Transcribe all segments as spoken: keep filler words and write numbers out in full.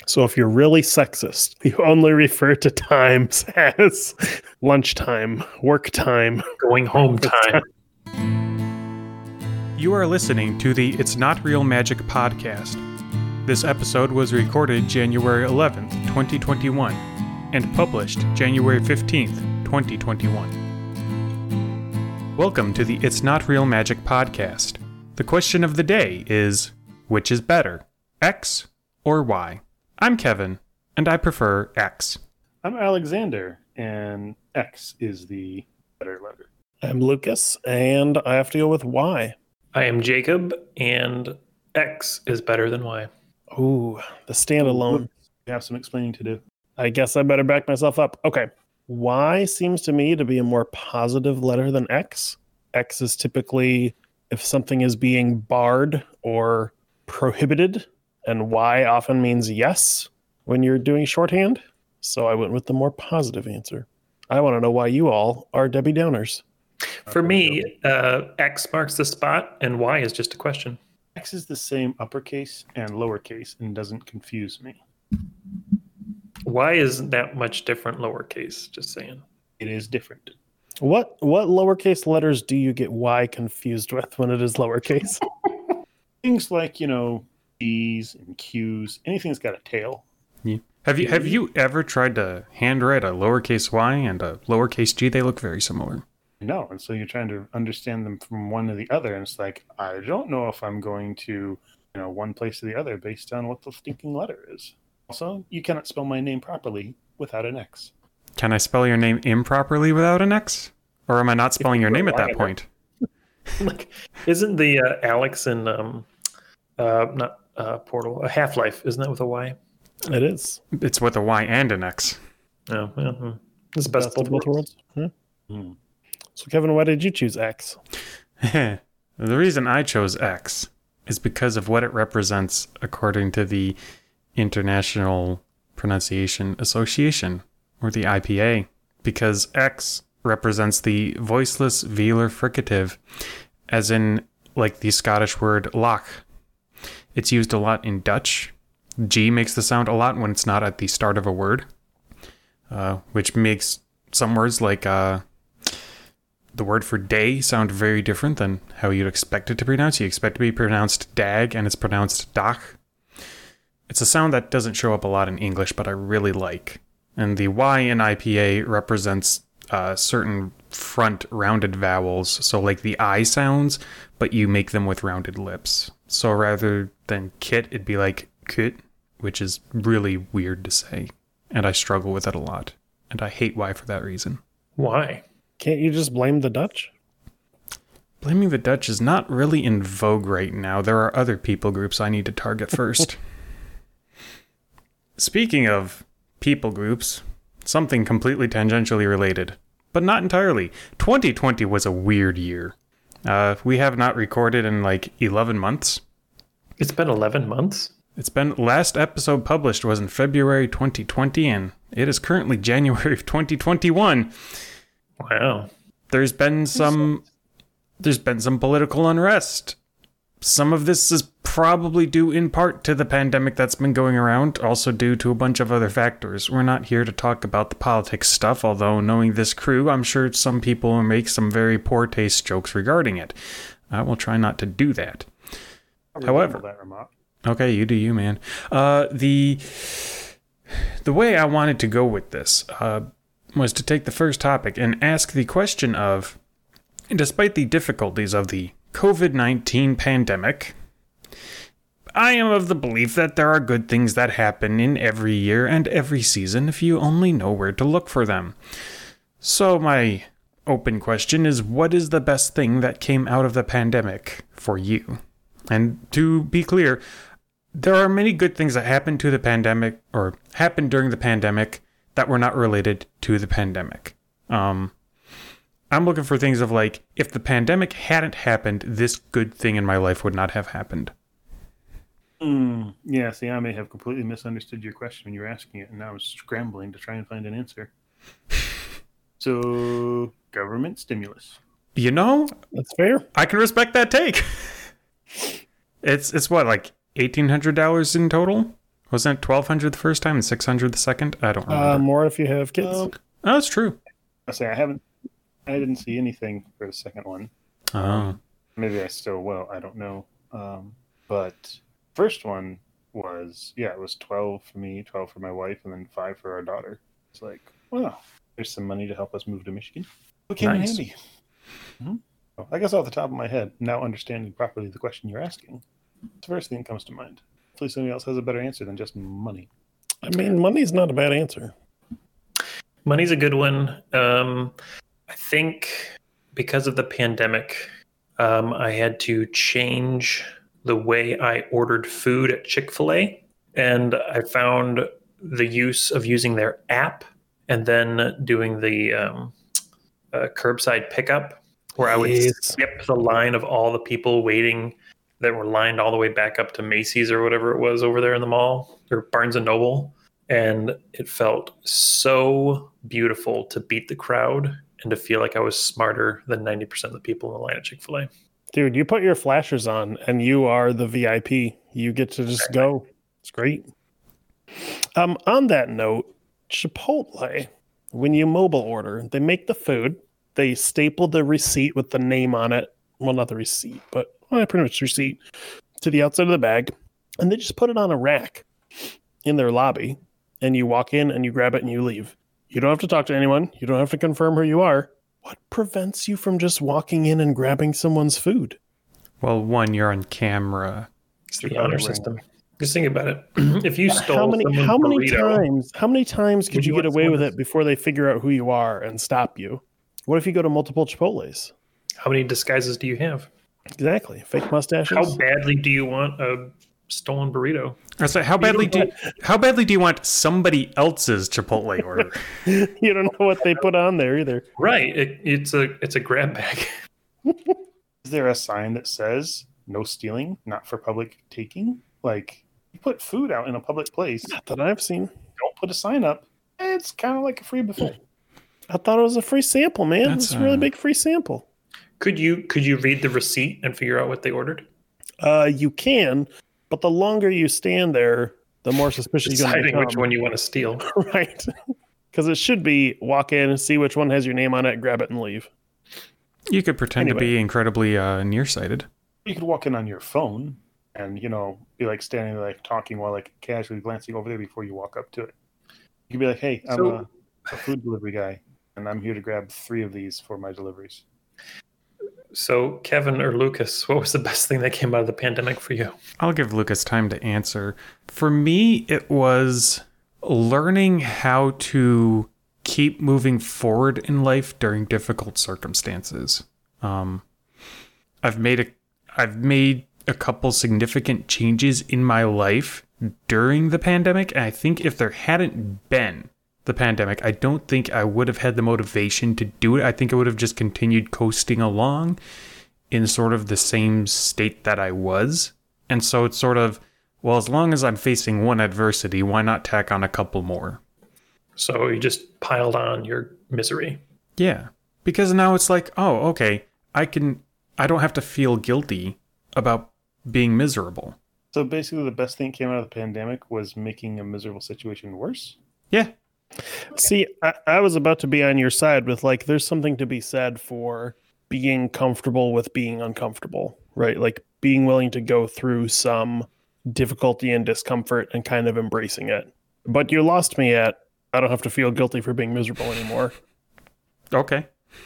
So if you're really sexist, you only refer to times as lunchtime, work time, going home time. You are listening to the It's Not Real Magic podcast. This episode was recorded January eleventh, twenty twenty-one, and published January fifteenth, twenty twenty-one. Welcome to the It's Not Real Magic podcast. The question of the day is, which is better, X or Y? I'm Kevin, and I prefer X. I'm Alexander, and X is the better letter. I'm Lucas, and I have to go with Y. I am Jacob, and X is better than Y. Ooh, the standalone. We have some explaining to do. I guess I better back myself up. Okay. Y seems to me to be a more positive letter than X. X is typically if something is being barred or prohibited, and Y often means yes when you're doing shorthand. So I went with the more positive answer. I want to know why you all are Debbie Downers. For me, uh, X marks the spot, and Y is just a question. X is the same uppercase and lowercase and doesn't confuse me. Y isn't that much different lowercase, just saying. It is different. What what lowercase letters do you get Y confused with when it is lowercase? Things like, you know, E's and Q's, anything that's got a tail. Yeah. Have you have you ever tried to handwrite a lowercase y and a lowercase g? They look very similar. No, and so you're trying to understand them from one to the other, and it's like, I don't know if I'm going to, you know, one place to the other based on what the stinking letter is. Also, you cannot spell my name properly without an X. Can I spell your name improperly without an X? Or am I not spelling your name at that point? Like, isn't the uh, Alex in um, uh, not uh, Portal, uh, Half-Life, isn't that with a Y? It is. It's with a Y and an X. Oh, yeah. Hmm. It's the best, Best of both worlds. Hmm? Hmm. So, Kevin, why did you choose X? The reason I chose X is because of what it represents according to the International Pronunciation Association, or the I P A, because X represents the voiceless velar fricative, as in, like, the Scottish word loch. It's used a lot in Dutch. G makes the sound a lot when it's not at the start of a word, uh, which makes some words like uh, the word for day sound very different than how you'd expect it to pronounce. You expect it to be pronounced dag, and it's pronounced dach. It's a sound that doesn't show up a lot in English, but I really like. And the Y in I P A represents uh, certain front rounded vowels, so like the I sounds, but you make them with rounded lips. So rather than kit, it'd be like kit, which is really weird to say, and I struggle with it a lot, and I hate Y for that reason. Why? Can't you just blame the Dutch? Blaming the Dutch is not really in vogue right now. There are other people groups I need to target first. Speaking of people groups, something completely tangentially related, but not entirely. twenty twenty was a weird year. Uh, we have not recorded in like eleven months. It's been eleven months? It's been, last episode published was in February twenty twenty, and it is currently January of twenty twenty-one. Wow. There's been some, there's been some political unrest. Some of this is probably due in part to the pandemic that's been going around, also due to a bunch of other factors. We're not here to talk about the politics stuff, although knowing this crew, I'm sure some people will make some very poor taste jokes regarding it. I will try not to do that. However, that remark. Okay, you do you, man. Uh, the the way I wanted to go with this uh, was to take the first topic and ask the question of, despite the difficulties of the covid nineteen pandemic, I am of the belief that there are good things that happen in every year and every season if you only know where to look for them. So my open question is, what is the best thing that came out of the pandemic for you? And to be clear, there are many good things that happened to the pandemic, or happened during the pandemic, that were not related to the pandemic. Um, I'm looking for things of like, if the pandemic hadn't happened, this good thing in my life would not have happened. Mm, yeah, see, I may have completely misunderstood your question when you were asking it, and I was scrambling to try and find an answer. So, government stimulus. You know, That's fair. I can respect that take. It's it's what, like eighteen hundred dollars in total? Wasn't it twelve hundred the first time and six hundred the second? I don't remember. Uh, more if you have kids. Um, Oh, that's true. I say I haven't. I didn't see anything for the second one. Oh. Maybe I still will. I don't know. Um, but first one was yeah, it was twelve for me, twelve for my wife, and then five for our daughter. It's like, well, there's some money to help us move to Michigan. It came in Nice. handy. Mm-hmm. Well, I guess off the top of my head, now understanding properly the question you're asking, it's the first thing that comes to mind. Hopefully, somebody else has a better answer than just money. I mean, money's not a bad answer. Money's a good one. Um, I think because of the pandemic, um, I had to change the way I ordered food at Chick-fil-A. And I found the use of using their app and then doing the um, uh, curbside pickup, where I would Yes. skip the line of all the people waiting that were lined all the way back up to Macy's or whatever it was over there in the mall, or Barnes and Noble. And it felt so beautiful to beat the crowd and to feel like I was smarter than ninety percent of the people in the line at Chick-fil-A. Dude, you put your flashers on and you are the V I P. You get to just go. It's great. Um, on that note, Chipotle, when you mobile order, they make the food, they staple the receipt with the name on it. Well, not the receipt, but well, pretty much receipt to the outside of the bag. And they just put it on a rack in their lobby. And you walk in and you grab it and you leave. You don't have to talk to anyone. You don't have to confirm who you are. What prevents you from just walking in and grabbing someone's food? Well, one, you're on camera. It's the honor system. Just think about it. If you stole How many someone's how many burrito, times how many times could Would you you get want away with someone it before they figure out who you are and stop you? What if you go to multiple Chipotles? how many disguises do you have? Exactly. Fake mustaches. How badly do you want a stolen burrito? I say, how badly do how badly do you want somebody else's Chipotle order? You don't know what they put on there either. Right. It, it's a it's a grab bag. Is there a sign that says no stealing, not for public taking? Like, you put food out in a public place, Not that I've seen. don't put a sign up. It's kind of like a free buffet. I thought it was a free sample, man. That's, It's a really uh, big free sample. Could you could you read the receipt and figure out what they ordered? Uh, you can, but the longer you stand there, the more suspicious you're going to Deciding become. which one you want to steal. Right. Because it should be walk in, see which one has your name on it, grab it, and leave. You could pretend Anyway. to be incredibly uh, nearsighted. You could walk in on your phone and, you know, be like standing there, like talking while like casually glancing over there before you walk up to it. You could be like, hey, I'm So- a, a food delivery guy and I'm here to grab three of these for my deliveries. So, Kevin or Lucas, what was the best thing that came out of the pandemic for you? I'll give Lucas time to answer. For me, it was learning how to keep moving forward in life during difficult circumstances. Um, I've made a I've made a couple significant changes in my life during the pandemic, and I think if there hadn't been the pandemic, I don't think I would have had the motivation to do it. I think I would have just continued coasting along in sort of the same state that I was. And so it's sort of, well, as long as I'm facing one adversity, why not tack on a couple more? So you just piled on your misery. Yeah. Because now it's like, oh, okay, I can, I don't have to feel guilty about being miserable. So basically, the best thing that came out of the pandemic was making a miserable situation worse. Yeah. See, I, I was about to be on your side with like, there's something to be said for being comfortable with being uncomfortable, right? Like being willing to go through some difficulty and discomfort and kind of embracing it. But you lost me at, I don't have to feel guilty for being miserable anymore. Okay.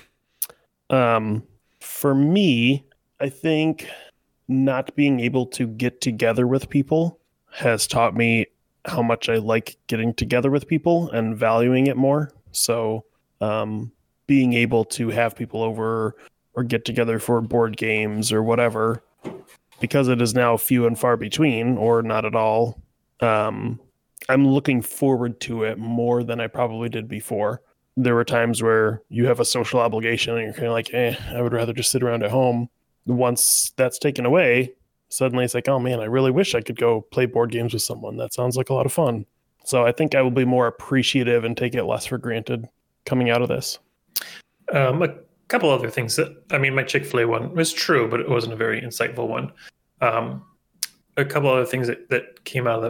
Um, for me, I think not being able to get together with people has taught me how much I like getting together with people and valuing it more. So, um, being able to have people over or get together for board games or whatever, because it is now few and far between or not at all, um, I'm looking forward to it more than I probably did before. There were times where you have a social obligation and you're kind of like, eh, I would rather just sit around at home. Once that's taken away, suddenly it's like, oh man, I really wish I could go play board games with someone. That sounds like a lot of fun. So I think I will be more appreciative and take it less for granted coming out of this. Um, a couple other things that, I mean, my Chick-fil-A one was true, but it wasn't a very insightful one. Um, a couple other things that, that came out of the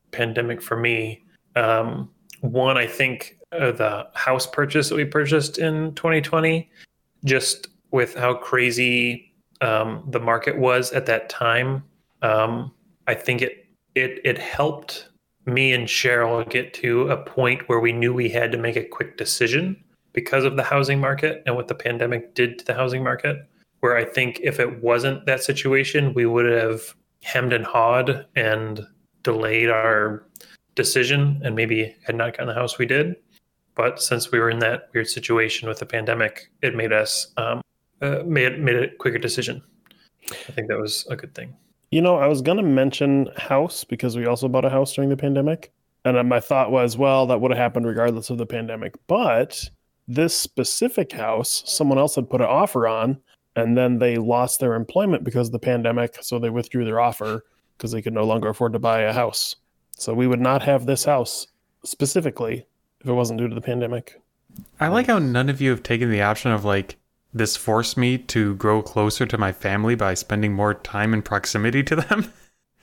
pandemic for me. Um, one, I think uh, the house purchase that we purchased in twenty twenty, just with how crazy um, the market was at that time, um, I think it it it helped me and Cheryl get to a point where we knew we had to make a quick decision because of the housing market and what the pandemic did to the housing market. Where I think if it wasn't that situation, we would have hemmed and hawed and delayed our decision and maybe had not gotten the house we did. But since we were in that weird situation with the pandemic, it made us um, uh, made made a quicker decision. I think that was a good thing. You know, I was going to mention house because we also bought a house during the pandemic. And then my thought was, well, that would have happened regardless of the pandemic. But this specific house, someone else had put an offer on, and then they lost their employment because of the pandemic. So they withdrew their offer because they could no longer afford to buy a house. So we would not have this house specifically if it wasn't due to the pandemic. I like how none of you have taken the option of like, this forced me to grow closer to my family by spending more time in proximity to them.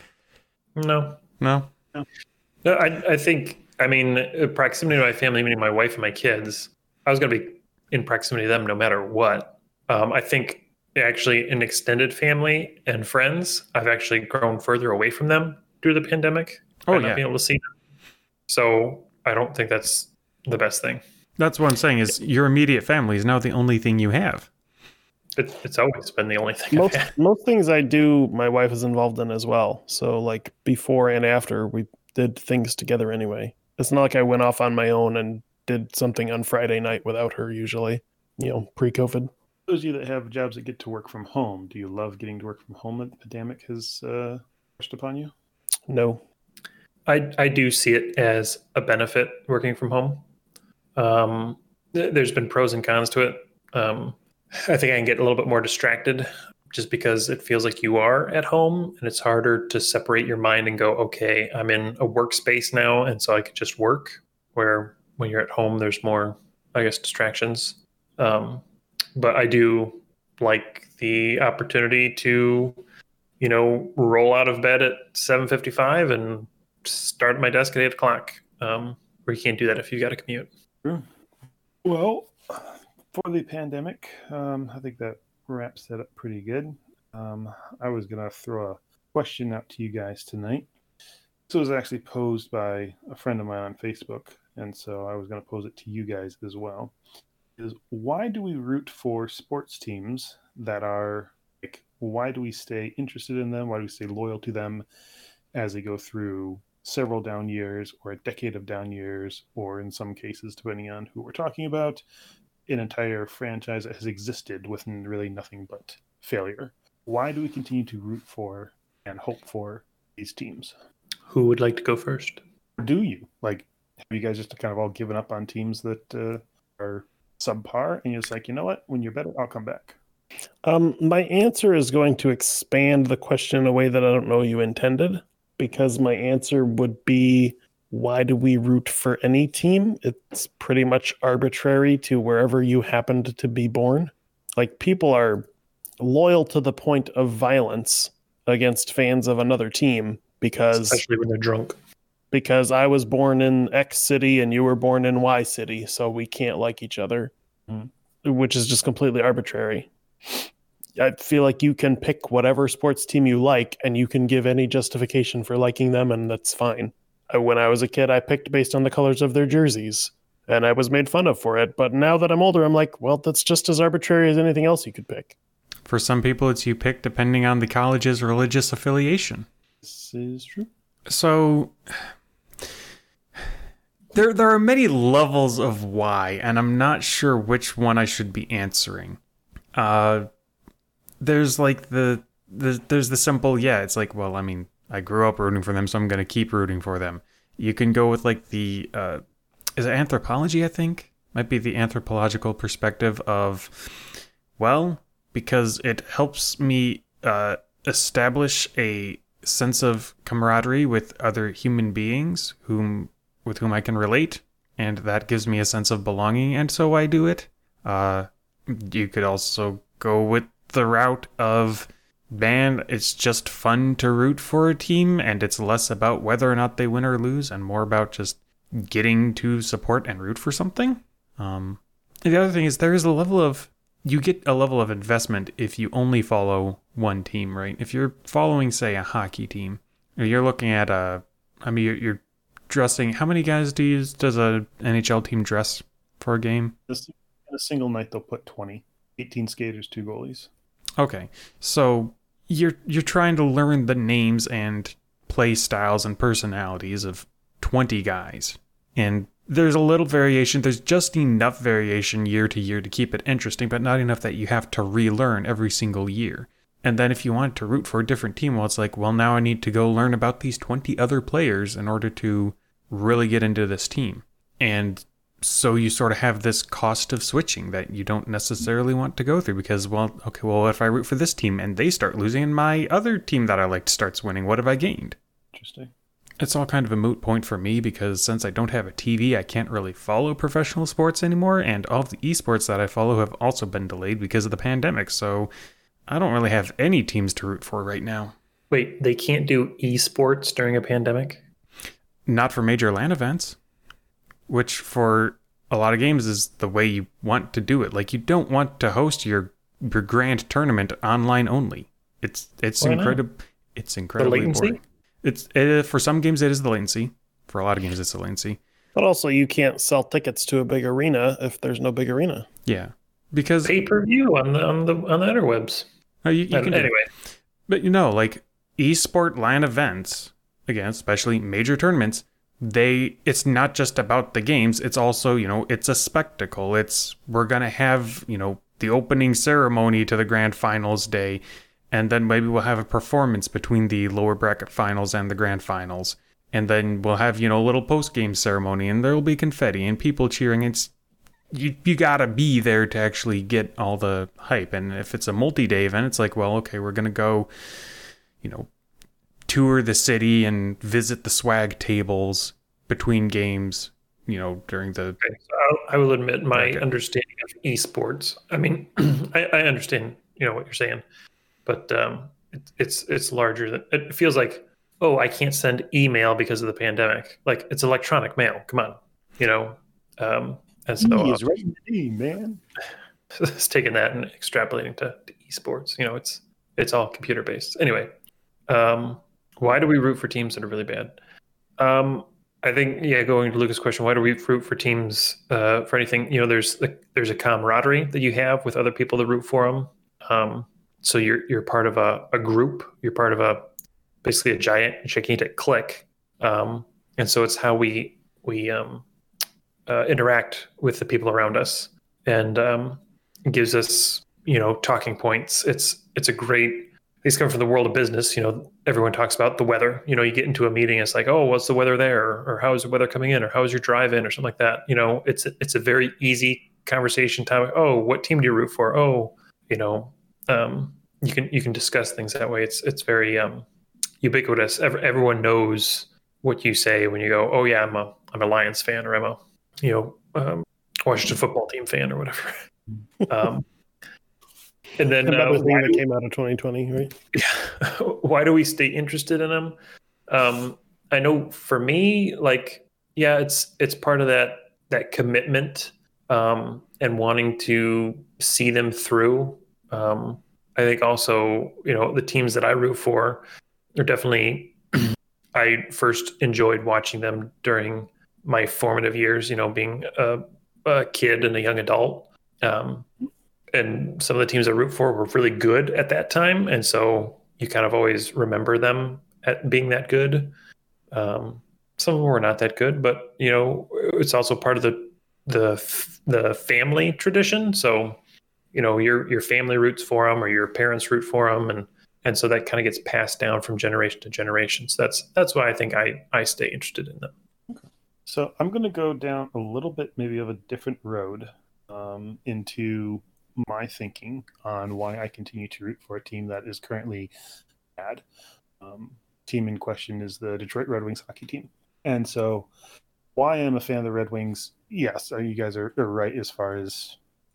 No. No? No, no I, I think, I mean, proximity to my family, meaning my wife and my kids, I was going to be in proximity to them no matter what. Um, I think actually in extended family and friends, I've actually grown further away from them due to the pandemic. Oh, by yeah. Not being able to see them. So I don't think that's the best thing. That's what I'm saying is your immediate family is now the only thing you have. It, it's always been the only thing Most I've had. most things I do, my wife is involved in as well. So like before and after, we did things together anyway. It's not like I went off on my own and did something on Friday night without her usually, you know, pre-COVID. Those of you that have jobs that get to work from home, do you love getting to work from home that the pandemic has uh, pushed upon you? No. I, I do see it as a benefit working from home. Um, th- there's been pros and cons to it. Um, I think I can get a little bit more distracted just because it feels like you are at home and it's harder to separate your mind and go, okay, I'm in a workspace now. And so I can just work, where when you're at home, there's more, I guess, distractions. Um, but I do like the opportunity to, you know, roll out of bed at seven fifty-five and start at my desk at eight o'clock, um, where you can't do that if you got to commute. Sure. Well, for the pandemic, um, I think that wraps that up pretty good. Um, I was going to throw a question out to you guys tonight. This was actually posed by a friend of mine on Facebook, and so I was going to pose it to you guys as well. Is why do we root for sports teams that are like, why do we stay interested in them? Why do we stay loyal to them as they go through several down years or a decade of down years, or in some cases, depending on who we're talking about, an entire franchise that has existed with really nothing but failure? Why do we continue to root for and hope for these teams? Who would like to go first? Do you? Like, have you guys just kind of all given up on teams that uh, are subpar and you're just like, you know what, when you're better, I'll come back? Um, my answer is going to expand the question in a way that I don't know you intended, because my answer would be, why do we root for any team? It's pretty much arbitrary to wherever you happened to be born. Like, people are loyal to the point of violence against fans of another team because Especially when they're drunk. because I was born in X city and you were born in Y city, so we can't like each other, Mhm. which is just completely arbitrary. I feel like you can pick whatever sports team you like and you can give any justification for liking them, and that's fine. I, when I was a kid, I picked based on the colors of their jerseys, and I was made fun of for it. But now that I'm older, I'm like, well, that's just as arbitrary as anything else you could pick. For some people, it's you pick depending on the college's religious affiliation. This is true. So there there are many levels of why, and I'm not sure which one I should be answering. Uh, there's like the, the there's the simple, yeah, it's like, well, I mean, I grew up rooting for them, so I'm going to keep rooting for them. You can go with like the, uh, is it anthropology, I think? Might be the anthropological perspective of, well, because it helps me uh, establish a sense of camaraderie with other human beings whom with whom I can relate, and that gives me a sense of belonging, and so I do it. Uh, you could also go with the route of band, it's just fun to root for a team, and it's less about whether or not they win or lose, and more about just getting to support and root for something. Um, and the other thing is there is a level of, you get a level of investment if you only follow one team, right? If you're following, say, a hockey team, or you're looking at a, I mean, you're, you're dressing, how many guys do you, does a N H L team dress for a game? This, in a single night, they'll put twenty. eighteen skaters, two goalies. Okay, so you're you're trying to learn the names and play styles and personalities of twenty guys. And there's a little variation. There's just enough variation year to year to keep it interesting, but not enough that you have to relearn every single year. And then if you want to root for a different team, well, it's like, well, now I need to go learn about these twenty other players in order to really get into this team. And so you sort of have this cost of switching that you don't necessarily want to go through because, well, okay, well, if I root for this team and they start losing and my other team that I liked starts winning, what have I gained? Interesting. It's all kind of a moot point for me because since I don't have a T V, I can't really follow professional sports anymore, and all of the esports that I follow have also been delayed because of the pandemic, so I don't really have any teams to root for right now. Wait, they can't do esports during a pandemic? Not for major LAN events, which for a lot of games is the way you want to do it. Like, you don't want to host your your grand tournament online only. It's it's incredible. It's incredibly The latency? boring. It's it, for some games it is the latency. For a lot of games it's the latency. But also, you can't sell tickets to a big arena if there's no big arena. Yeah, because Pay per view on the on the on the interwebs. oh, you, you Uh, can do- anyway, But you know, like esport LAN events, again, especially major tournaments, they it's not just about the games, it's also, you know, it's a spectacle. It's we're gonna have, you know, the opening ceremony to the grand finals day, and then maybe we'll have a performance between the lower bracket finals and the grand finals. And then we'll have, you know, a little post game ceremony, and there'll be confetti and people cheering. It's you you gotta be there to actually get all the hype. And if it's a multi-day event, it's like, well, okay, we're gonna go, you know, tour the city and visit the swag tables between games, you know, during the okay, so I, I will admit my Bracket. understanding of esports. I mean, I, I understand, you know, what you're saying, but um, it, it's it's larger than it feels like. Oh, I can't send email because of the pandemic. Like, it's electronic mail. Come on, you know. Um, and so He uh, is right in the D, man. it's taking that and extrapolating to, to esports. You know, it's it's all computer based. Anyway, um, why do we root for teams that are really bad? Um, I think, yeah, going to Lucas' question, why do we root for teams uh, for anything? You know, there's the, there's a camaraderie that you have with other people that root for them. Um, so you're you're part of a, a group. You're part of a basically a giant gigantic clique, um, and so it's how we we um, uh, interact with the people around us, and um, it gives us, you know, talking points. It's it's a great. These come from the world of business. You know, everyone talks about the weather. You know, you get into a meeting, it's like, oh, what's the weather there, or, or how is the weather coming in, or how is your drive in, or something like that. You know, it's it's a very easy conversation time. Oh, what team do you root for? Oh, you know, um, you can you can discuss things that way. It's it's very um, ubiquitous. Every, everyone knows what you say when you go, oh yeah, I'm a I'm a Lions fan, or I'm a, you know, um, Washington football team fan, or whatever. um, and then uh, Another thing why, that do, came out of twenty twenty, right? why do we stay interested in them? Um, I know for me, like, yeah, it's it's part of that that commitment um, and wanting to see them through. Um, I think also, you know, the teams that I root for, they're definitely, I first enjoyed watching them during my formative years, you know, being a, a kid and a young adult. Um, and some of the teams I root for were really good at that time. And so you kind of always remember them at being that good. Um, some of them were not that good, but, you know, it's also part of the, the, the family tradition. So, you know, your, your family roots for them, or your parents root for them. And, And so that kind of gets passed down from generation to generation. So that's that's why I think I, I stay interested in them. Okay. So I'm going to go down a little bit maybe of a different road um, into my thinking on why I continue to root for a team that is currently bad. Um, team in question is the Detroit Red Wings hockey team. And so why I'm a fan of the Red Wings, yes, you guys are, are right as far as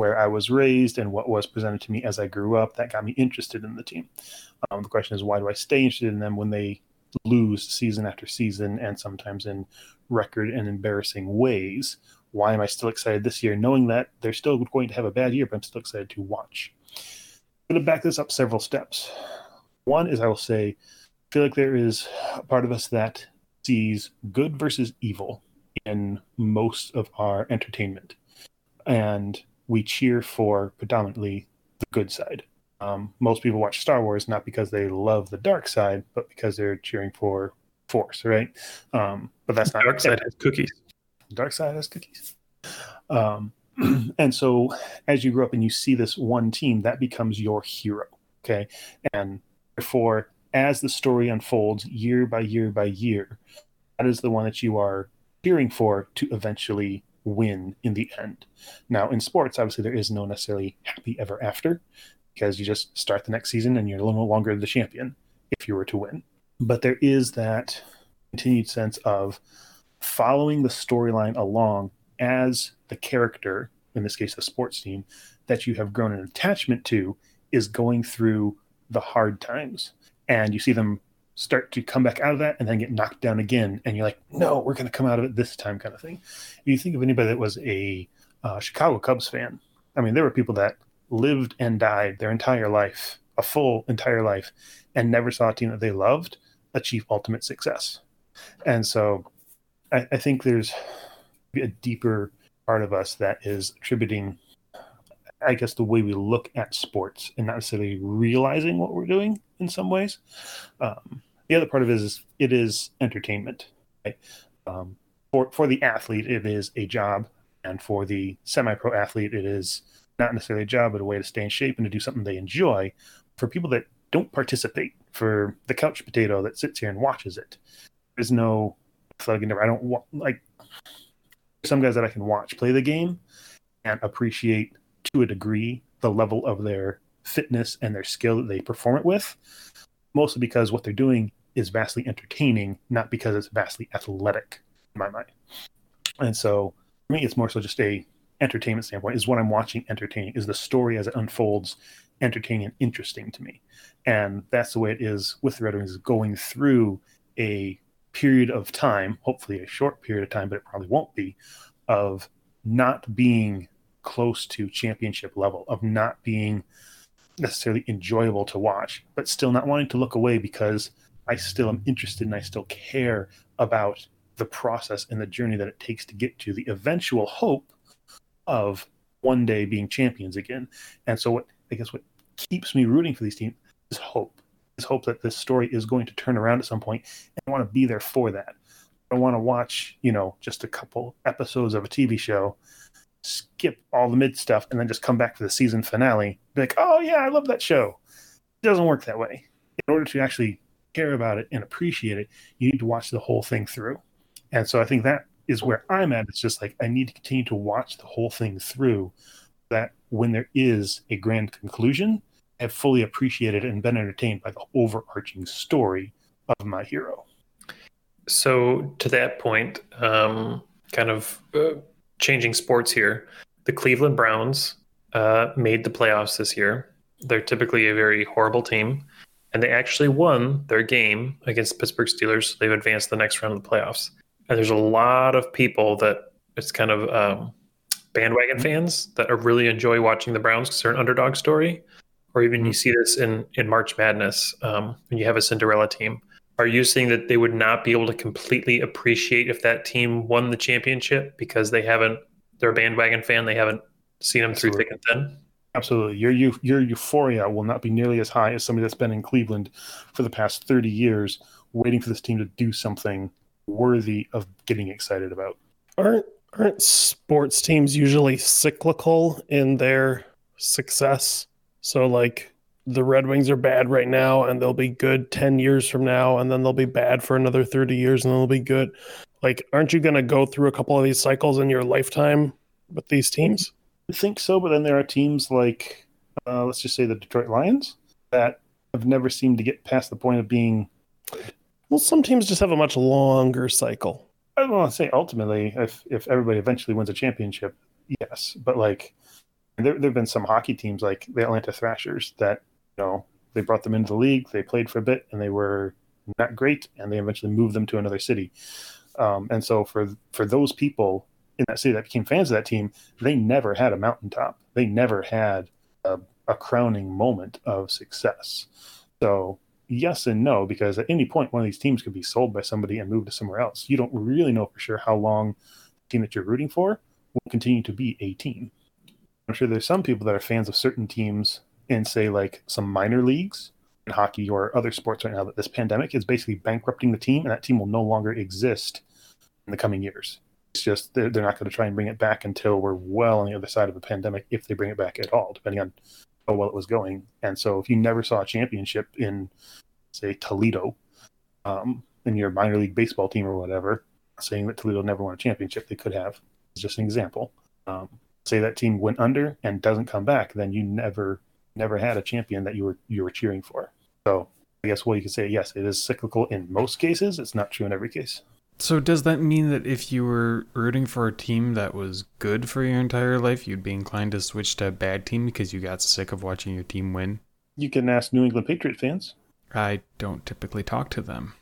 where I was raised and what was presented to me as I grew up that got me interested in the team. Um, the question is, why do I stay interested in them when they lose season after season and sometimes in record and embarrassing ways? Why am I still excited this year, knowing that they're still going to have a bad year, but I'm still excited to watch? I'm going to back this up several steps. One is I will say, I feel like there is a part of us that sees good versus evil in most of our entertainment. And we cheer for predominantly the good side. Um, most people watch Star Wars not because they love the dark side, but because they're cheering for Force, right? Um, but that's not dark side has cookies. Dark side has cookies. Um, and so as you grow up and you see this one team, that becomes your hero, okay? And therefore, as the story unfolds year by year by year, that is the one that you are cheering for to eventually win in the end. Now, in sports, obviously, there is no necessarily happy ever after, because you just start the next season and you're no longer the champion if you were to win. But there is that continued sense of following the storyline along as the character, in this case, the sports team, that you have grown an attachment to is going through the hard times. And you see them start to come back out of that and then get knocked down again. And you're like, no, we're going to come out of it this time, kind of thing. If you think of anybody that was a uh, Chicago Cubs fan, I mean, there were people that lived and died their entire life, a full entire life, and never saw a team that they loved achieve ultimate success. And so I, I think there's a deeper part of us that is attributing, I guess, the way we look at sports and not necessarily realizing what we're doing in some ways. Um, the other part of it is it is entertainment. Right? Um, for, for the athlete, it is a job. And for the semi-pro athlete, it is not necessarily a job, but a way to stay in shape and to do something they enjoy. For people that don't participate, for the couch potato that sits here and watches it, there's no thug and I don't want, like, some guys that I can watch play the game and appreciate to a degree the level of their fitness and their skill that they perform it with, mostly because what they're doing is vastly entertaining, not because it's vastly athletic in my mind. And so for me, it's more so just a entertainment standpoint. Is what I'm watching entertaining? Is the story as it unfolds entertaining and interesting to me? And that's the way it is with the Red Wings, going through a period of time, hopefully a short period of time, but it probably won't be, of not being close to championship level, of not being necessarily enjoyable to watch, but still not wanting to look away because I still am interested and I still care about the process and the journey that it takes to get to the eventual hope of one day being champions again. And so what I guess what keeps me rooting for these teams is hope. Is hope that this story is going to turn around at some point, and I want to be there for that. I want to watch, you know, just a couple episodes of a T V show, skip all the mid stuff, and then just come back for the season finale. Be like, oh yeah, I love that show. It doesn't work that way. In order to actually care about it and appreciate it, you need to watch the whole thing through. And so I think that is where I'm at. It's just like I need to continue to watch the whole thing through, that when there is a grand conclusion, I have fully appreciated and been entertained by the overarching story of my hero. So to that point, um, kind of uh, changing sports here, the Cleveland Browns uh, made the playoffs this year. They're typically a very horrible team, and they actually won their game against the Pittsburgh Steelers. They've advanced the next round of the playoffs. And there's a lot of people that it's kind of um, bandwagon fans that are really enjoy watching the Browns because they're an underdog story. Or even you see this in, in March Madness um, when you have a Cinderella team. Are you saying that they would not be able to completely appreciate if that team won the championship because they haven't, they're a bandwagon fan, they haven't seen them Absolutely. through thick and thin? Absolutely. Your, your euphoria will not be nearly as high as somebody that's been in Cleveland for the past thirty years, waiting for this team to do something worthy of getting excited about. Aren't aren't sports teams usually cyclical in their success? So like the Red Wings are bad right now and they'll be good ten years from now, and then they'll be bad for another thirty years and then they'll be good. Like, aren't you going to go through a couple of these cycles in your lifetime with these teams? I think so, but then there are teams like, uh, let's just say the Detroit Lions that have never seemed to get past the point of being... Well, some teams just have a much longer cycle. I don't want to say ultimately, if, if everybody eventually wins a championship, yes. But like, And there there have been some hockey teams like the Atlanta Thrashers that, you know, they brought them into the league, they played for a bit, and they were not great, and they eventually moved them to another city. Um, and so for for those people in that city that became fans of that team, they never had a mountaintop. They never had a, a crowning moment of success. So yes and no, because at any point, one of these teams could be sold by somebody and moved to somewhere else. You don't really know for sure how long the team that you're rooting for will continue to be a team. I'm sure there's some people that are fans of certain teams in, say, like some minor leagues in hockey or other sports right now, that this pandemic is basically bankrupting the team, and that team will no longer exist in the coming years. It's just they're, they're not going to try and bring it back until we're well on the other side of a pandemic, if they bring it back at all, depending on how well it was going. And so if you never saw a championship in, say, Toledo, um, in your minor league baseball team or whatever, saying that Toledo never won a championship, they could have. It's just an example. Um, say that team went under and doesn't come back, then you never never had a champion that you were you were cheering for. So I guess what you could say, yes, it is cyclical in most cases. It's not true in every case. So does that mean that if you were rooting for a team that was good for your entire life, you'd be inclined to switch to a bad team because you got sick of watching your team win? You can ask New England Patriot fans. I don't typically talk to them.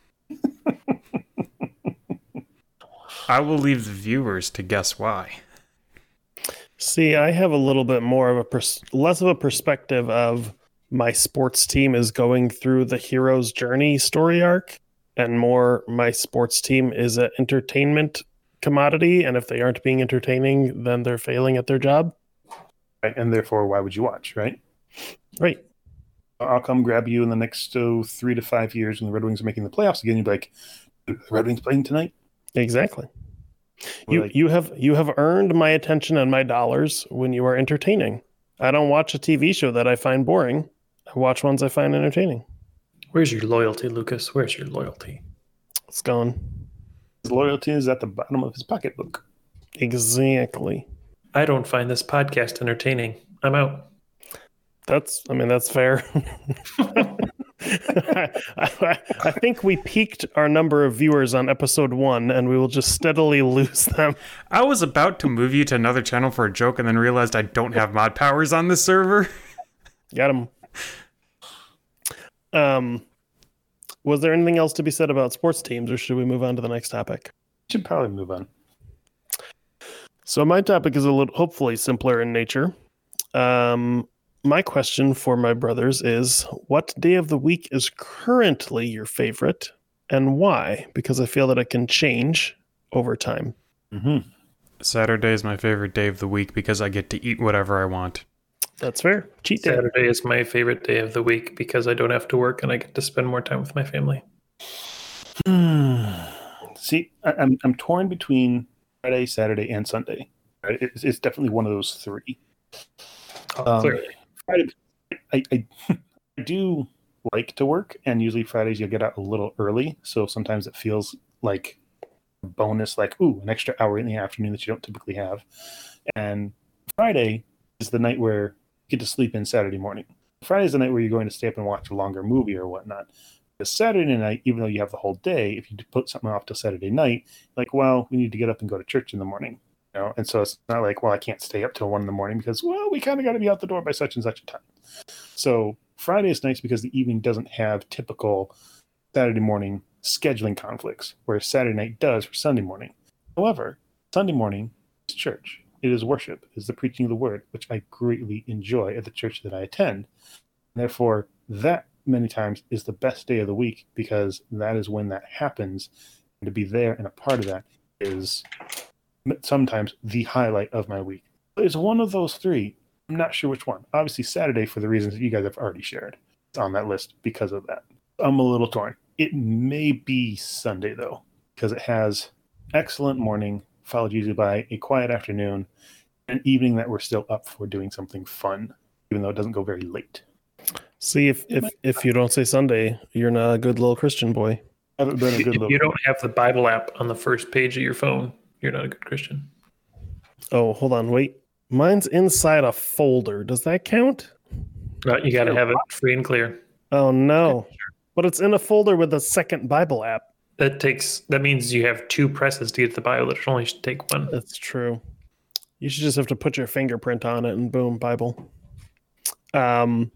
I will leave the viewers to guess why. See, I have a little bit more of a pers- less of a perspective of my sports team is going through the hero's journey story arc, and more my sports team is an entertainment commodity, and if they aren't being entertaining, then they're failing at their job. Right, and therefore, why would you watch, right? Right. I'll come grab you in the next oh, three to five years when the Red Wings are making the playoffs again. You'd be like, the Red Wings playing tonight? Exactly. We're You like, you have you have earned my attention and my dollars when you are entertaining. I don't watch a T V show that I find boring. I watch ones I find entertaining. Where's your loyalty, Lucas? Where's your loyalty? It's gone. his loyalty is at the bottom of his pocketbook. Exactly. I don't find this podcast entertaining. I'm out. That's, I mean, that's fair. I, I, I think we peaked our number of viewers on episode one, and we will just steadily lose them. I was about to move you to another channel for a joke and then realized I don't have mod powers on this server. Got him. Um, was there anything else to be said about sports teams, or should we move on to the next topic? Should probably move on. So my topic is a little, hopefully, simpler in nature. Um, my question for my brothers is, what day of the week is currently your favorite, and why? Because I feel that it can change over time. Mm-hmm. Saturday is my favorite day of the week because I get to eat whatever I want. That's fair. Cheat day. Saturday is my favorite day of the week because I don't have to work and I get to spend more time with my family. See, I, I'm I'm torn between Friday, Saturday, and Sunday. Right? It's, it's definitely one of those three. Oh, Um, clearly. Friday, I, I, I do like to work, and usually Fridays you'll get out a little early, so sometimes it feels like a bonus, like, ooh, an extra hour in the afternoon that you don't typically have. And Friday is the night where you get to sleep in Saturday morning. Friday is the night where you're going to stay up and watch a longer movie or whatnot. The Saturday night, even though you have the whole day, if you put something off till Saturday night, like, well, we need to get up and go to church in the morning. You know? And so it's not like, well, I can't stay up till one in the morning because, well, we kind of got to be out the door by such and such a time. So Friday is nice because the evening doesn't have typical Saturday morning scheduling conflicts, whereas Saturday night does for Sunday morning. However, Sunday morning is church. It is worship. It is the preaching of the word, which I greatly enjoy at the church that I attend. Therefore, that many times is the best day of the week because that is when that happens. And to be there and a part of that is sometimes the highlight of my week. It's one of those three. I'm not sure which one. Obviously, Saturday, for the reasons that you guys have already shared, it's on that list because of that. I'm a little torn. It may be Sunday, though, because it has excellent morning, followed usually by a quiet afternoon, an evening that we're still up for doing something fun, even though it doesn't go very late. See, if, if, if you don't say Sunday, you're not a good little Christian boy. I haven't been a good If little. you don't have the Bible app on the first page of your phone, you're not a good Christian. Oh, hold on. Wait. Mine's inside a folder. Does that count? No, you got to have it free and clear. Oh, no. But it's in a folder with a second Bible app. That takes. That means you have two presses to get the Bible. That should only take one. That's true. You should just have to put your fingerprint on it and boom, Bible. Um,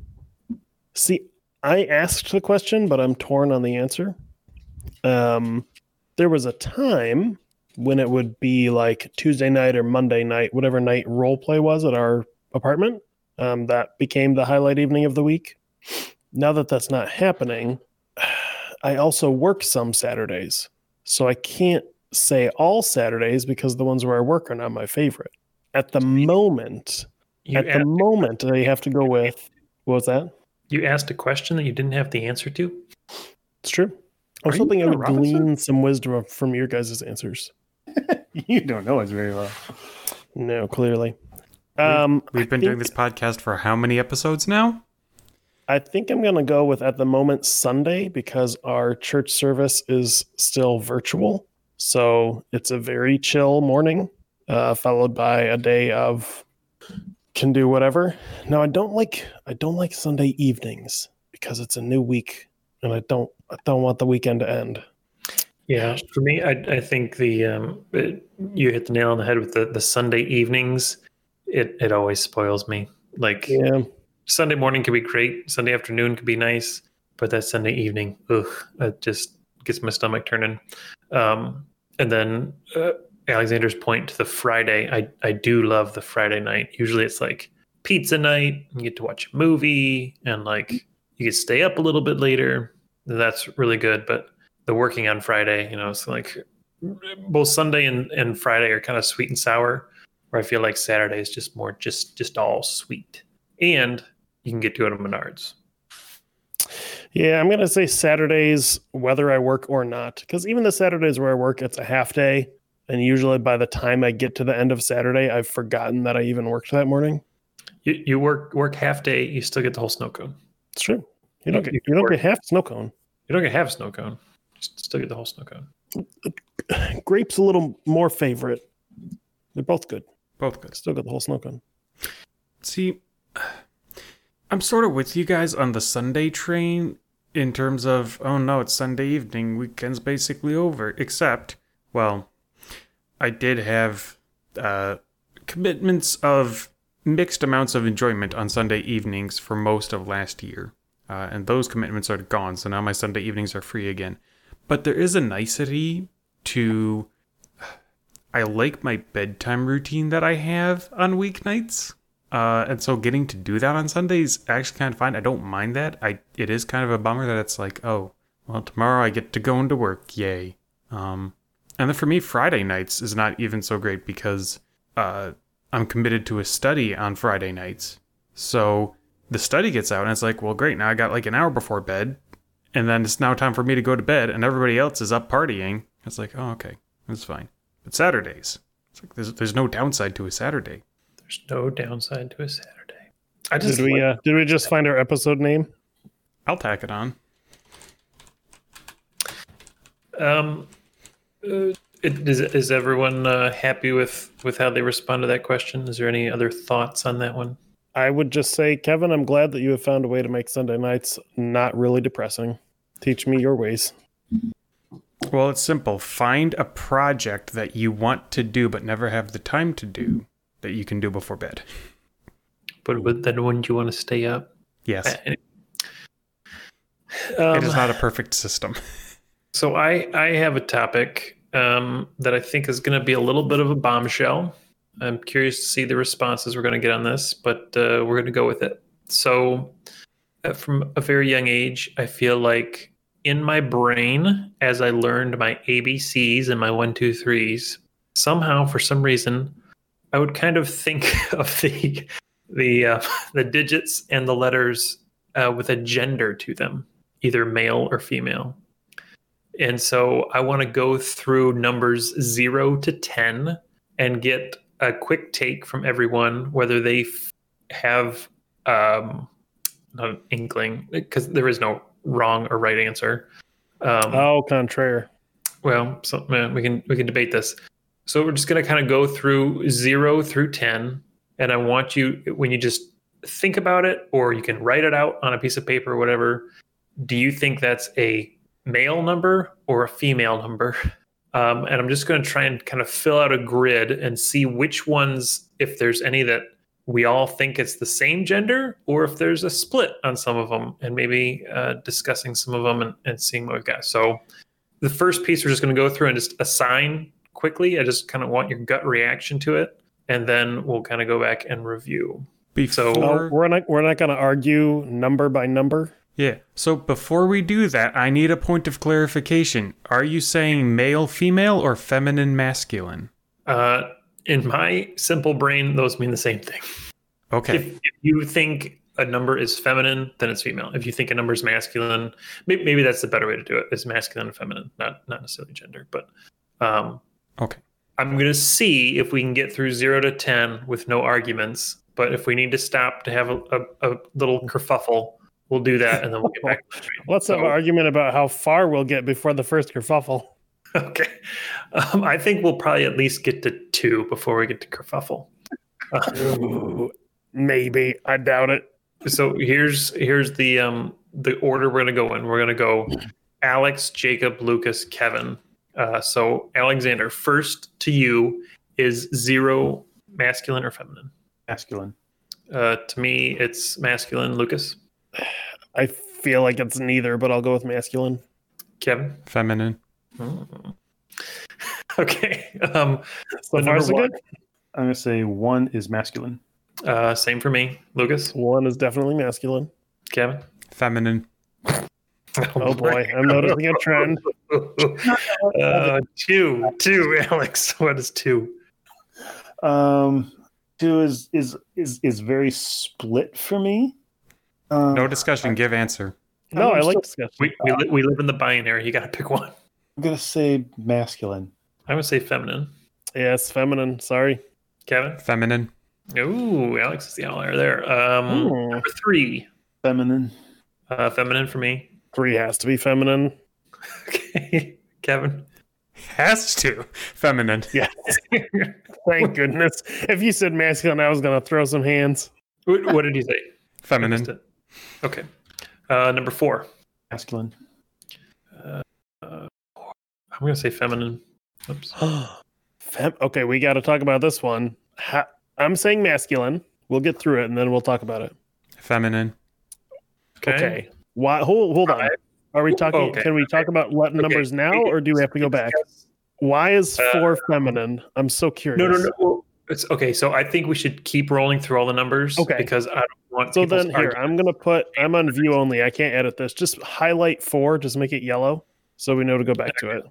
see, I asked the question, but I'm torn on the answer. Um, there was a time when it would be like Tuesday night or Monday night, whatever night role play was at our apartment. Um, that became the highlight evening of the week. Now that that's not happening, I also work some Saturdays. So I can't say all Saturdays because the ones where I work are not my favorite. At the moment, You at the asked, moment, I have to go with, what was that? you asked a question that you didn't have the answer to? It's true. I was Are you hoping I a would Robinson? glean some wisdom from your guys' answers. You don't know us very well. No, clearly. Um, We've I been think- doing this podcast for how many episodes now? I think I'm going to go with, at the moment, Sunday, because our church service is still virtual. So it's a very chill morning, uh, followed by a day of can do whatever. Now, I don't like I don't like Sunday evenings because it's a new week, and I don't I don't want the weekend to end. Yeah, for me, I, I think the um, it, you hit the nail on the head with the, the Sunday evenings. It it always spoils me. Like Yeah, Sunday morning could be great, Sunday afternoon could be nice, but that Sunday evening, ugh, it just gets my stomach turning. Um, and then uh, Alexander's point to the Friday, I I do love the Friday night. Usually it's like pizza night, you get to watch a movie, and like you can stay up a little bit later. That's really good, but the working on Friday, you know, it's like both Sunday and, and Friday are kind of sweet and sour, where I feel like Saturday is just more just just all sweet. And you can get to it at Menards. yeah. I'm gonna say Saturdays, whether I work or not, because even the Saturdays where I work, it's a half day, and usually by the time I get to the end of Saturday, I've forgotten that I even worked that morning. You, you work work half day, you still get the whole snow cone. It's true. You don't get You you don't work- get half snow cone. You don't get half a snow cone. You still get the whole snow cone. Grape's a little more favorite. They're both good. Both good. Still got the whole snow cone. See, I'm sort of with you guys on the Sunday train in terms of, oh no, it's Sunday evening, weekend's basically over. Except, well, I did have uh, commitments of mixed amounts of enjoyment on Sunday evenings for most of last year. Uh, and those commitments are gone, so now my Sunday evenings are free again. But there is a nicety to... I like my bedtime routine that I have on weeknights. Uh, and so getting to do that on Sundays actually kind of fine. I don't mind that. I It is kind of a bummer that it's like, oh, well, tomorrow I get to go into work. Yay. Um, and then for me, Friday nights is not even so great because uh, I'm committed to a study on Friday nights. So the study gets out and it's like, well, great. Now I got like an hour before bed. And then it's now time for me to go to bed and everybody else is up partying. It's like, oh, okay, that's fine. But Saturdays, it's like there's, there's no downside to a Saturday. There's no downside to a Saturday. I just Did we like- uh, did we just find our episode name? I'll tack it on. Um, uh, it, is is everyone uh, happy with with how they respond to that question? Is there any other thoughts on that one? I would just say, Kevin, I'm glad that you have found a way to make Sunday nights not really depressing. Teach me your ways. Well, it's simple. Find a project that you want to do but never have the time to do that you can do before bed. But, but then wouldn't you want to stay up? Yes, Uh, it um, is not a perfect system. So I I have a topic um, that I think is going to be a little bit of a bombshell. I'm curious to see the responses we're going to get on this, but uh, we're going to go with it. So uh, from a very young age, I feel like in my brain, as I learned my A B Cs and my one, two, threes, somehow for some reason, I would kind of think of the the uh, the digits and the letters uh, with a gender to them, either male or female. And so I want to go through numbers zero to ten and get a quick take from everyone, whether they f- have um, not an inkling, because there is no wrong or right answer. Um, Oh, contraire. well, so man, we can we can debate this. So we're just gonna kind of go through zero through ten, and I want you, when you just think about it, or you can write it out on a piece of paper or whatever. Do you think that's a male number or a female number? Um, and I'm just going to try and kind of fill out a grid and see which ones, if there's any that we all think it's the same gender, or if there's a split on some of them, and maybe uh, discussing some of them and, and seeing what we've got. So the first piece we're just going to go through and just assign quickly. I just kind of want your gut reaction to it, and then we'll kind of go back and review. Before, No, we're not we're not going to argue number by number. yeah. So before we do that, I need a point of clarification. Are you saying male, female, or feminine, masculine? Uh, in my simple brain, those mean the same thing. Okay. If, if you think a number is feminine, then it's female. If you think a number is masculine, maybe, maybe that's the better way to do it, is masculine and feminine, not not necessarily gender. But um, Okay. I'm going to see if we can get through zero to ten with no arguments. But if we need to stop to have a, a, a little kerfuffle, we'll do that, and then we'll get back to the train. Let's have an So- argument about how far we'll get before the first kerfuffle. Okay. Um, I think we'll probably at least get to two before we get to kerfuffle. Uh, Ooh, maybe. I doubt it. so here's here's the um the order we're gonna go in. We're gonna go Alex, Jacob, Lucas, Kevin. Uh, so Alexander, first to you is zero masculine or feminine? Masculine. Uh, to me, it's masculine. Lucas, I feel like it's neither, but I'll go with masculine. Kevin. Feminine. Hmm. Okay. Um, So The far, number so one. good. I'm gonna say one is masculine. uh, same for me. Lucas, One is definitely masculine. Kevin. Feminine. Oh boy, I'm noticing a trend. uh, two, two, Alex. What is two? Um, two is is is is very split for me. Um, No discussion. Give answer. No, I I'm like still- discussion. We we, li- we live in the binary. You got to pick one. I'm gonna say masculine. I would say feminine. Yes, feminine. Sorry. Kevin. Feminine. Ooh, Alex is the outlier there. Um, Hmm. Number three, Feminine. uh, feminine for me. Three has to be feminine. Okay, Kevin. Has to. Feminine. Yes. Thank goodness. If you said masculine, I was going to throw some hands. what, what did he say? I missed Feminine. it. Okay. Uh, number four. Masculine. I'm gonna say feminine. Oops. Fem- okay, we got to talk about this one. Ha- I'm saying masculine. We'll get through it and then we'll talk about it. Feminine. Okay. Okay. Why? Hold, hold on. Five. Are we talking? Okay, Can we talk about what Okay. numbers now, or do we have to go back? Why is four feminine? I'm so curious. No, no, no. Well, It's okay. So I think we should keep rolling through all the numbers. Okay. Because I don't want. So people's then here, arguments. I'm gonna put. I'm on view only. I can't edit this. Just highlight four. Just make it yellow, so we know to go back to it.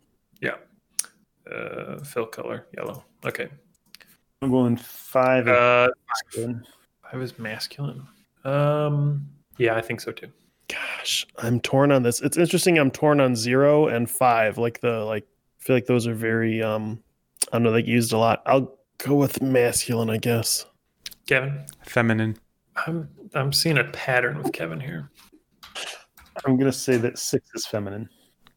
Uh, fill color yellow. Okay. I'm going five. is Uh, masculine. I was masculine. Um. Yeah, I think so too. Gosh, I'm torn on this. It's interesting. I'm torn on zero and five. Like the like. I feel like those are very. Um. I don't know. They get used a lot. I'll go with masculine, I guess. Kevin. Feminine. I'm I'm seeing a pattern with Kevin here. I'm gonna say that six is feminine.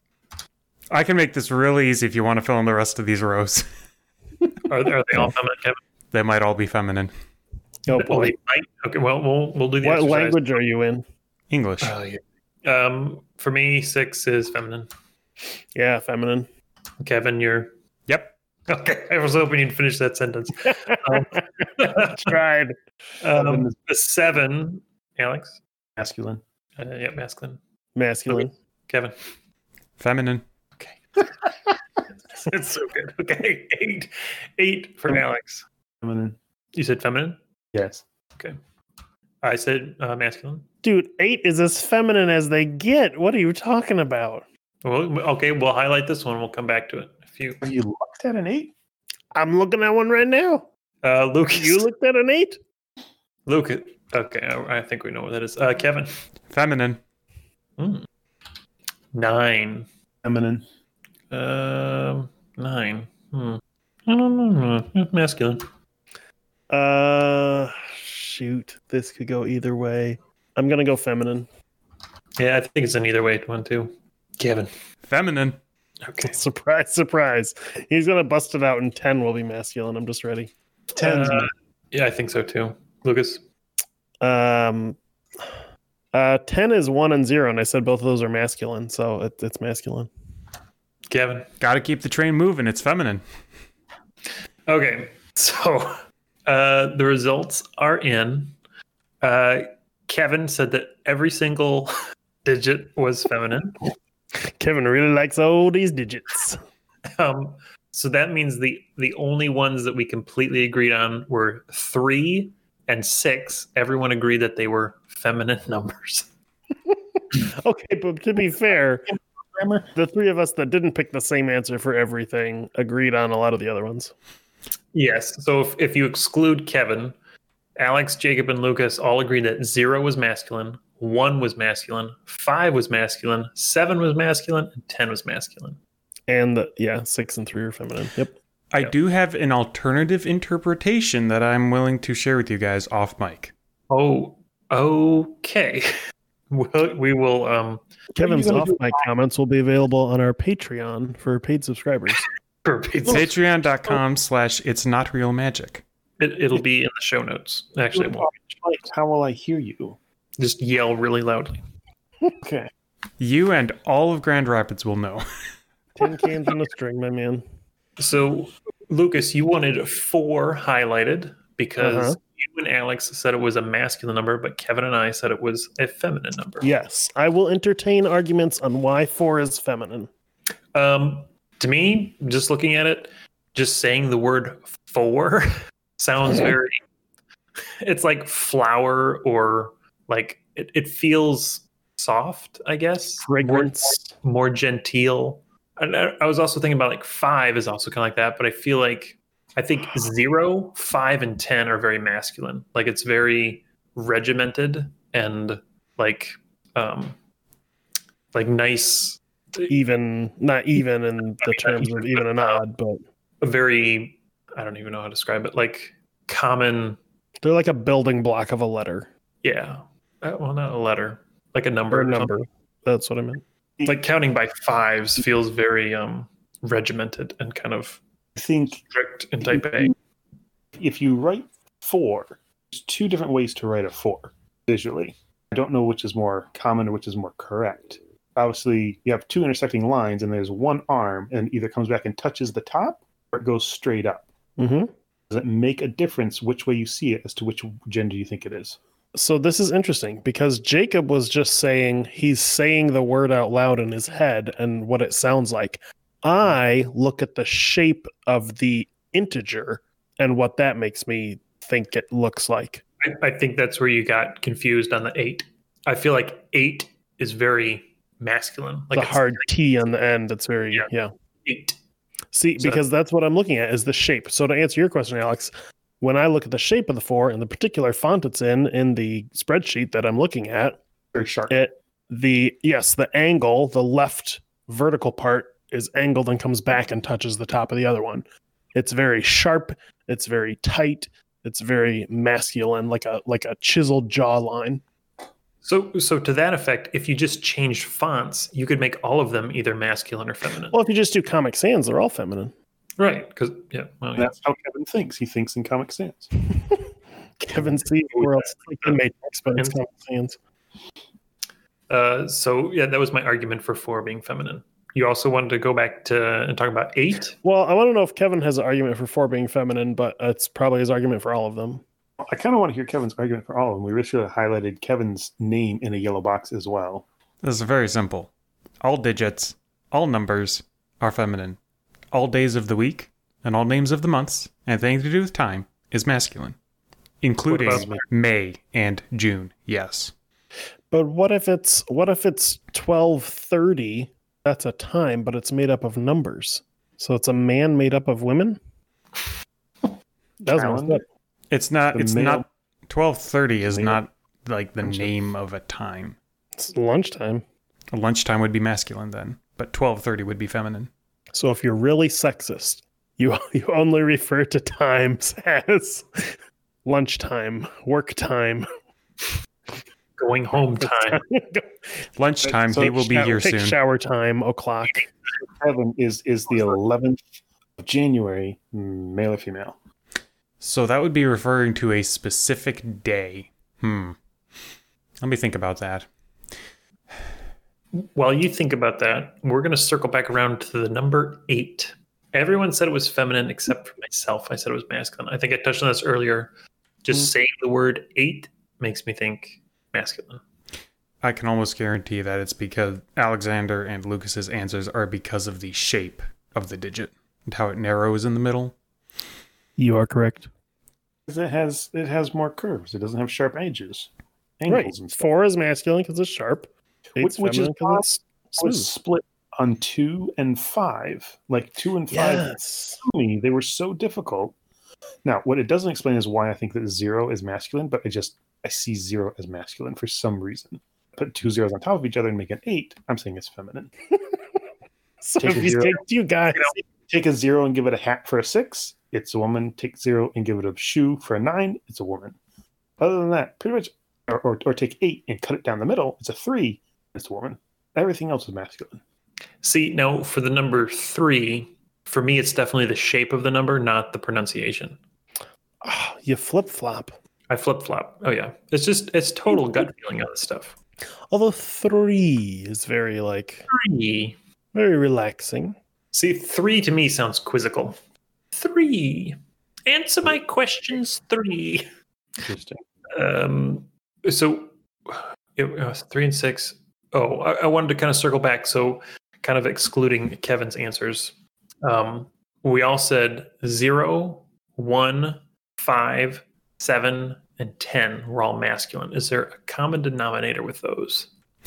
I can make this really easy if you want to fill in the rest of these rows. Are, are they all feminine, Kevin? They might all be feminine. Oh Well, boy. they might. Okay. Well, we'll we'll do the What exercise. language are you in? English. Oh, yeah. Um. For me, six is feminine. Yeah, feminine. Kevin, you're. Yep. Okay. I was hoping you'd finish that sentence. Um, Tried. um, the seven, Alex. Masculine. Uh, yeah, masculine. Masculine. Kevin. Feminine. It's so good. Okay, eight, eight for Alex. Feminine. You said feminine. Yes. I said uh, masculine. Dude, eight is as feminine as they get. What are you talking about? Well, okay, we'll highlight this one. We'll come back to it. If you, Are you looked at an eight? I'm looking at one right now. uh, Lucas, You looked at an eight? Lucas. Okay, I, I think we know what that is. Uh, Kevin. Feminine. Hmm. Nine. Feminine. Um, nine. Hmm. I don't know. Masculine. Uh, shoot. This could go either way. I'm going to go feminine. Yeah, I think it's an either way one too. Kevin. Feminine. Okay. Surprise, surprise. He's going to bust it out, and ten will be masculine. I'm just ready. Ten. Uh, yeah, I think so too. Lucas. Um, uh, ten is one and zero, and I said both of those are masculine, so it, it's masculine. Kevin. Got to keep the train moving. It's feminine. Okay, so uh, the results are in. Uh, Kevin said that every single digit was feminine. Kevin really likes all these digits. Um, so that means the the only ones that we completely agreed on were three and six. Everyone agreed that they were feminine numbers. Okay, but to be fair, the three of us that didn't pick the same answer for everything agreed on a lot of the other ones. Yes. So if, if you exclude Kevin, Alex, Jacob, and Lucas all agreed that zero was masculine, one was masculine, five was masculine, seven was masculine, and ten was masculine. And the, yeah, six and three are feminine. Yep. I Yep. do have an alternative interpretation that I'm willing to share with you guys off mic. Oh, okay. We'll, we will. Um, Kevin's gonna off do? mic comments will be available on our Patreon for paid subscribers. for pizza. Patreon.com slash it's not real magic. It, it'll be in the show notes. Actually, it won't. How will I hear you? Just yell really loudly. Okay. You and all of Grand Rapids will know. Tin cans and a string, my man. So, Lucas, you wanted four highlighted because Uh-huh. you and Alex said it was a masculine number, but Kevin and I said it was a feminine number. Yes, I will entertain arguments on why four is feminine. Um, to me, just looking at it, just saying the word four sounds very. It's like flower or like it, it feels soft, I guess. Fragrance. More, more genteel. And I, I was also thinking about like five is also kind of like that, but I feel like I think zero, five, and ten are very masculine. Like it's very regimented and like um like nice, Even, not even in the terms of even and odd, but a very I don't even know how to describe it. Like common, they're like a building block of a letter yeah. Uh, well, not a letter, like a number. or a or number. something. That's what I meant. Like counting by fives feels very um regimented and kind of I think strict in type A. if you write four, there's two different ways to write a four visually. I don't know which is more common or which is more correct. Obviously, you have two intersecting lines, and there's one arm, and either comes back and touches the top, or it goes straight up. Mm-hmm. Does it make a difference which way you see it as to which gender you think it is? So this is interesting because Jacob was just saying he's saying the word out loud in his head and what it sounds like. I look at the shape of the integer and what that makes me think it looks like. I, I think that's where you got confused on the eight. I feel like eight is very masculine. Like the it's hard T on the end. It's very, Yeah. yeah. eight. See, So- because that's what I'm looking at is the shape. So to answer your question, Alex, when I look at the shape of the four and the particular font it's in, in the spreadsheet that I'm looking at, Very sharp. it the yes the angle the left vertical part is angled and comes back and touches the top of the other one. It's very sharp, it's very tight, it's very masculine, like a like a chiseled jawline. So, so to that effect, if you just changed fonts, you could make all of them either masculine or feminine. Well, if you just do Comic Sans, they're all feminine. Right? Because yeah, well, yeah. That's how Kevin thinks. He thinks in Comic Sans. Kevin sees where else it's like the Matrix, but it's Comic Sans. Uh, so yeah, that was my argument for four being feminine. You also wanted to go back to and talk about eight. Well, I want to know if Kevin has an argument for four being feminine, but it's probably his argument for all of them. I kind of want to hear Kevin's argument for all of them. We really should have highlighted Kevin's name in a yellow box as well. This is very simple. All digits, all numbers are feminine. All days of the week and all names of the months, anything to do with time, is masculine. Including What about- May and June, yes. But what if it's what if it's twelve thirty? That's a time, but it's made up of numbers. So it's a man made up of women? That was messed Calendar? up. It's not The it's male- not twelve thirty is male- not like the I'm sorry. name of a time. It's lunchtime. Lunchtime would be masculine then, but twelve thirty would be feminine. So if you're really sexist, you you only refer to times as lunchtime, work time. Going home time. Lunchtime, So he will be Shower- here take soon. shower time, o'clock. Kevin is is the eleventh of January, male or female? So that would be referring to a specific day. Hmm. Let me think about that. while you think about that, we're going to circle back around to the number eight. Everyone said it was feminine except for myself. I said it was masculine. I think I touched on this earlier. Just mm. saying the word eight makes me think masculine. I can almost guarantee that it's because Alexander and Lucas's answers are because of the shape of the digit and how it narrows in the middle. You are correct. It has it has more curves. It doesn't have sharp edges. Right. Four is masculine because it's sharp. Which, which is it's was split on two and five. Like two and five. Yes. To me, they were so difficult. Now, what it doesn't explain is why I think that zero is masculine, but I just I see zero as masculine for some reason. Put two zeros on top of each other and make an eight. I'm saying it's feminine. So take if you take you guys you know, take a zero and give it a hat for a six, it's a woman. Take zero and give it a shoe for a nine, it's a woman. Other than that, pretty much, or, or, or take eight and cut it down the middle, it's a three, it's a woman. Everything else is masculine. See, now for the number three, for me, it's definitely the shape of the number, not the pronunciation. Oh, you flip flop. I flip flop. Oh yeah, it's just it's total gut feeling on this stuff. Although three is very like three, very relaxing. See, three to me sounds quizzical. Three, answer my questions. Three. Interesting. Um. So, it was three and six. Oh, I, I wanted to kind of circle back. So, kind of excluding Kevin's answers. Um, we all said zero, one, five, seven, and ten were all masculine. Is there a common denominator with those?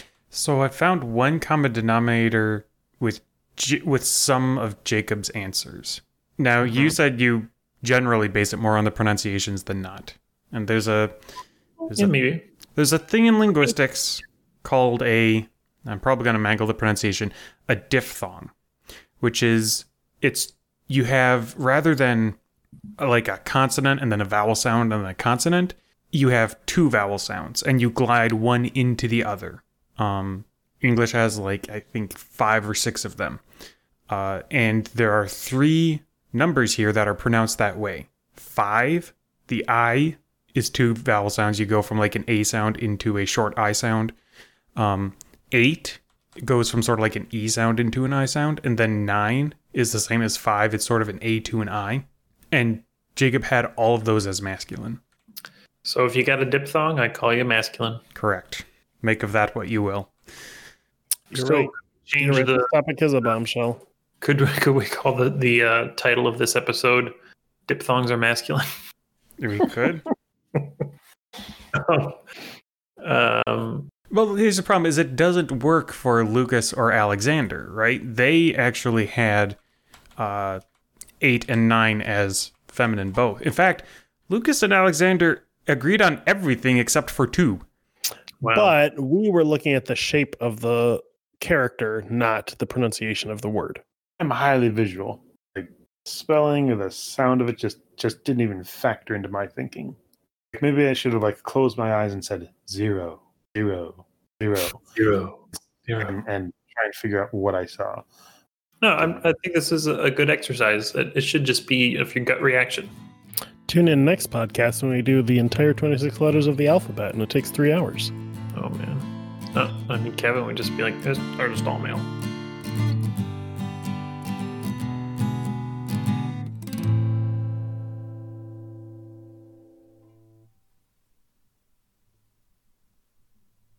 So I found one common denominator with J- with some of Jacob's answers. Now, mm-hmm. you said you generally base it more on the pronunciations than not. And there's a there's yeah, a, maybe. There's a thing in linguistics called a, I'm probably going to mangle the pronunciation, a diphthong, which is, it's, you have, rather than like a consonant and then a vowel sound and then a consonant, you have two vowel sounds and you glide one into the other. Um, English has like, I think five or six of them. Uh, and there are three numbers here that are pronounced that way. Five, the I is two vowel sounds. You go from like an A sound into a short I sound. Um, eight goes from sort of like an E sound into an I sound. And then nine is the same as five. It's sort of an A to an I. And Jacob had all of those as masculine. So if you got a diphthong, I call you masculine. Correct. Make of that what you will. You're so right. change You're the right. The topic is a bombshell. Could could we call the the uh, title of this episode "Diphthongs Are Masculine"? We could. um. Well, here's the problem: is it doesn't work for Lucas or Alexander, right? They actually had uh, eight and nine as feminine both. In fact, Lucas and Alexander agreed on everything except for two. Wow. But we were looking at the shape of the character, not the pronunciation of the word. I'm highly visual. Like spelling or the sound of it just, just didn't even factor into my thinking. Maybe I should have like closed my eyes and said zero, zero, zero, zero, zero, and, and try and figure out what I saw. No, I'm, I think this is a good exercise. It, it should just be of your gut reaction. Tune in next podcast when we do the entire twenty-six letters of the alphabet, and it takes three hours. Oh man. No, I mean Kevin would just be like, "There's, there's all mail."